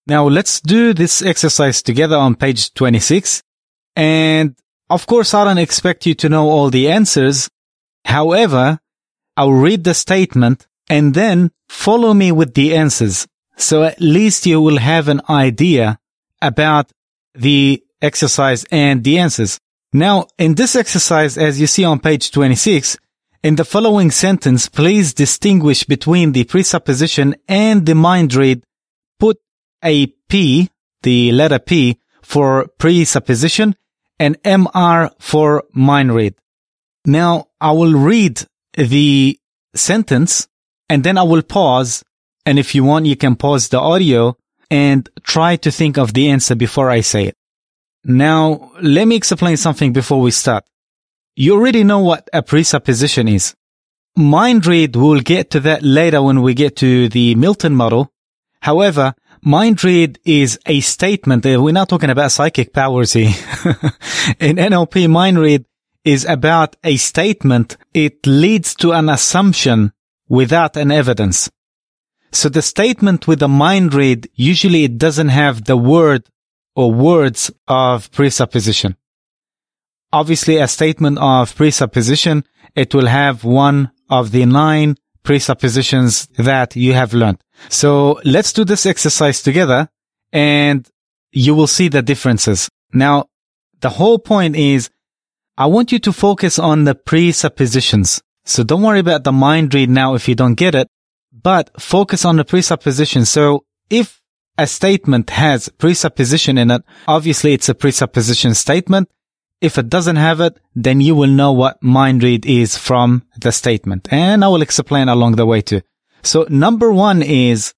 Now let's do this exercise together on page 26. And of course, I don't expect you to know all the answers. However, I'll read the statement and then follow me with the answers. So at least you will have an idea about the exercise and the answers. Now, in this exercise, as you see on page 26, in the following sentence, please distinguish between the presupposition and the mind read. Put a P, the letter P, for presupposition and MR for mind read. Now, I will read the sentence and then I will pause. And if you want, you can pause the audio and try to think of the answer before I say it. Now, let me explain something before we start. You already know what a presupposition is. Mind read, we'll get to that later when we get to the Milton model. However, mind read is a statement. We're not talking about psychic powers here. In NLP, mind read is about a statement. It leads to an assumption without an evidence. So the statement with the mind read, usually it doesn't have the word or words of presupposition. Obviously, a statement of presupposition, it will have one of the 9 presuppositions that you have learned. So let's do this exercise together and you will see the differences. Now, the whole point is I want you to focus on the presuppositions. So don't worry about the mind read now if you don't get it, but focus on the presupposition. So if a statement has presupposition in it, obviously it's a presupposition statement. If it doesn't have it, then you will know what mind read is from the statement. And I will explain along the way too. So number 1 is,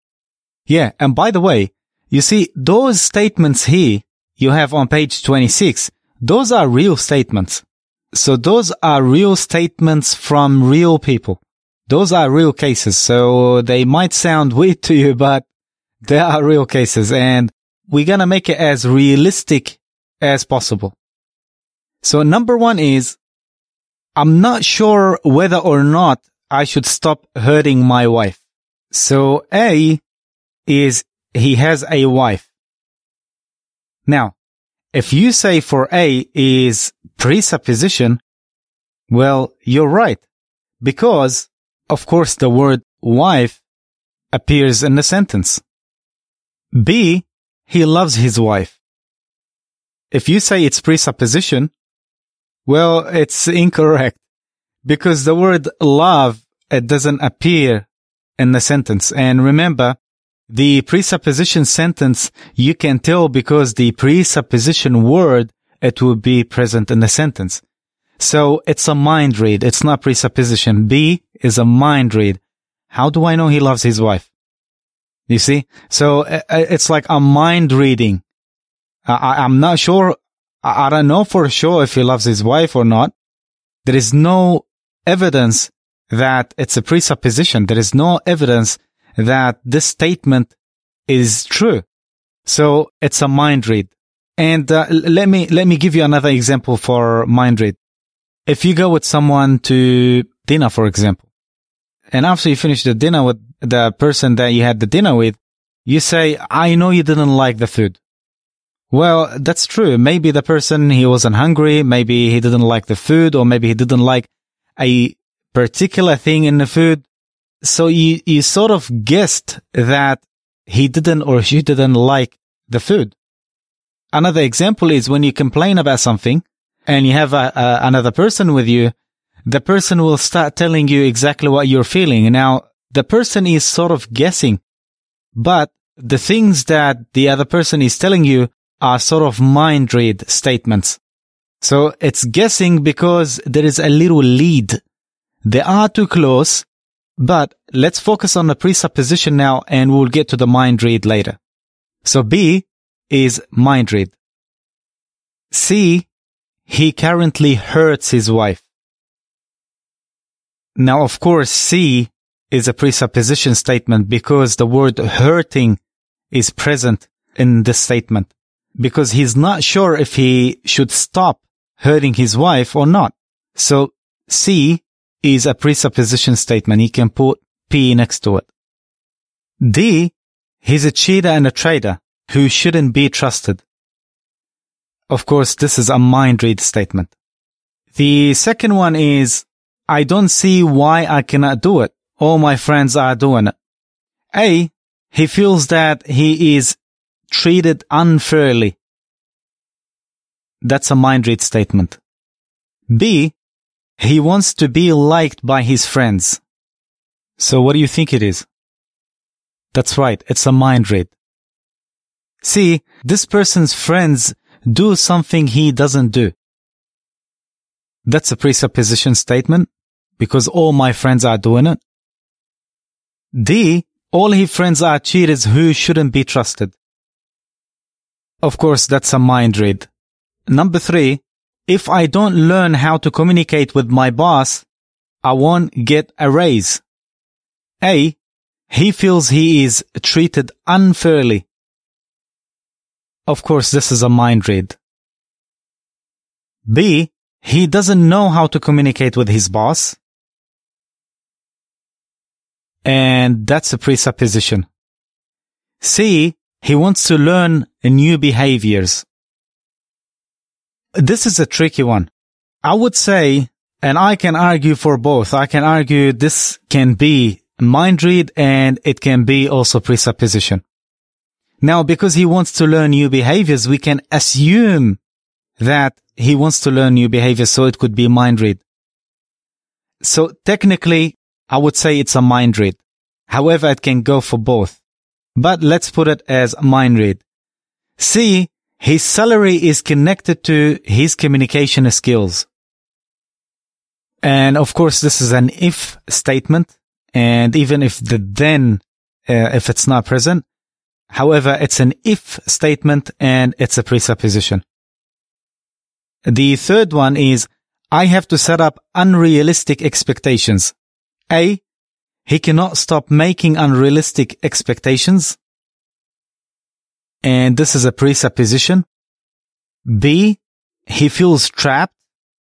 and by the way, you see those statements here you have on page 26, those are real statements. So those are real statements from real people. Those are real cases. So they might sound weird to you, but they are real cases. And we're going to make it as realistic as possible. So number 1 is, I'm not sure whether or not I should stop hurting my wife. So A is, he has a wife. Now, if you say for A is presupposition, well, you're right. Because, of course, the word wife appears in the sentence. B, he loves his wife. If you say it's presupposition, well, it's incorrect. Because the word love, it doesn't appear in the sentence. And remember, the presupposition sentence, you can tell because the presupposition word, it will be present in the sentence. So it's a mind read. It's not presupposition. B is a mind read. How do I know he loves his wife? You see? So it's like a mind reading. I'm not sure. I don't know for sure if he loves his wife or not. There is no evidence that it's a presupposition. There is no evidence that this statement is true. So it's a mind read. And let me give you another example for mind read. If you go with someone to dinner, for example, and after you finish the dinner with the person that you had the dinner with, you say, I know you didn't like the food. Well, that's true. Maybe the person, he wasn't hungry. Maybe he didn't like the food, or maybe he didn't like a particular thing in the food. So you sort of guessed that he didn't or she didn't like the food. Another example is when you complain about something and you have another person with you, the person will start telling you exactly what you're feeling. Now, the person is sort of guessing, but the things that the other person is telling you are sort of mind read statements. So it's guessing because there is a little lead. They are too close, but let's focus on the presupposition now and we'll get to the mind read later. So B is mind read. C, he currently hurts his wife. Now, of course, C is a presupposition statement because the word hurting is present in this statement. Because he's not sure if he should stop hurting his wife or not. So C is a presupposition statement. He can put P next to it. D, he's a cheater and a traitor who shouldn't be trusted. Of course, this is a mind read statement. The second one is, I don't see why I cannot do it. All my friends are doing it. A, he feels that he is treated unfairly. That's a mind read statement. B, he wants to be liked by his friends. So what do you think it is? That's right, it's a mind read. C, this person's friends do something he doesn't do. That's a presupposition statement, because all my friends are doing it. D, all his friends are cheaters who shouldn't be trusted. Of course, that's a mind read. Number 3, if I don't learn how to communicate with my boss, I won't get a raise. A, he feels he is treated unfairly. Of course, this is a mind read. B, he doesn't know how to communicate with his boss. And that's a presupposition. C, he wants to learn new behaviors. This is a tricky one. I would say, and I can argue for both. I can argue this can be mind read and it can be also presupposition. Now, because he wants to learn new behaviors, we can assume that he wants to learn new behaviors, so it could be mind read. So technically, I would say it's a mind read. However, it can go for both. But let's put it as mind read. C, his salary is connected to his communication skills. And of course, this is an if statement. And even if the then, if it's not present, however, it's an if statement and it's a presupposition. The third one is, I have to set up unrealistic expectations. A, he cannot stop making unrealistic expectations. And this is a presupposition. B, he feels trapped.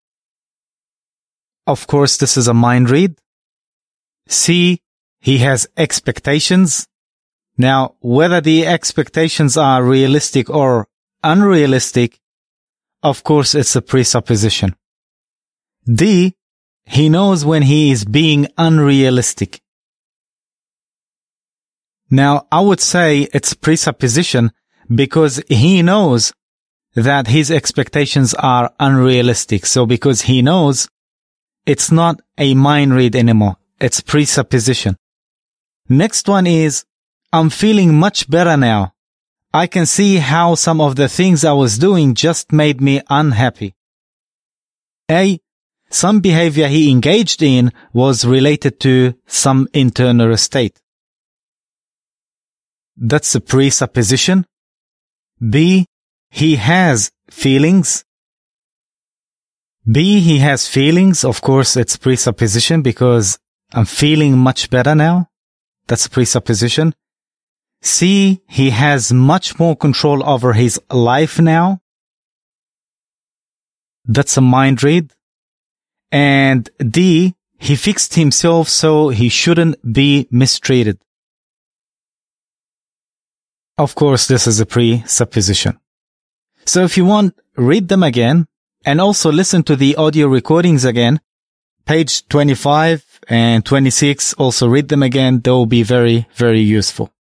Of course, this is a mind read. C, he has expectations. Now, whether the expectations are realistic or unrealistic, of course, it's a presupposition. D, he knows when he is being unrealistic. Now, I would say it's presupposition because he knows that his expectations are unrealistic. So because he knows, it's not a mind read anymore. It's presupposition. Next one is, I'm feeling much better now. I can see how some of the things I was doing just made me unhappy. A, some behavior he engaged in was related to some internal state. That's a presupposition. B, he has feelings. B, he has feelings. Of course, it's presupposition because I'm feeling much better now. That's a presupposition. C, he has much more control over his life now. That's a mind read. And D, he fixed himself so he shouldn't be mistreated. Of course, this is a presupposition. So if you want, read them again and also listen to the audio recordings again. Page 25 and 26, also read them again. They will be very, very useful.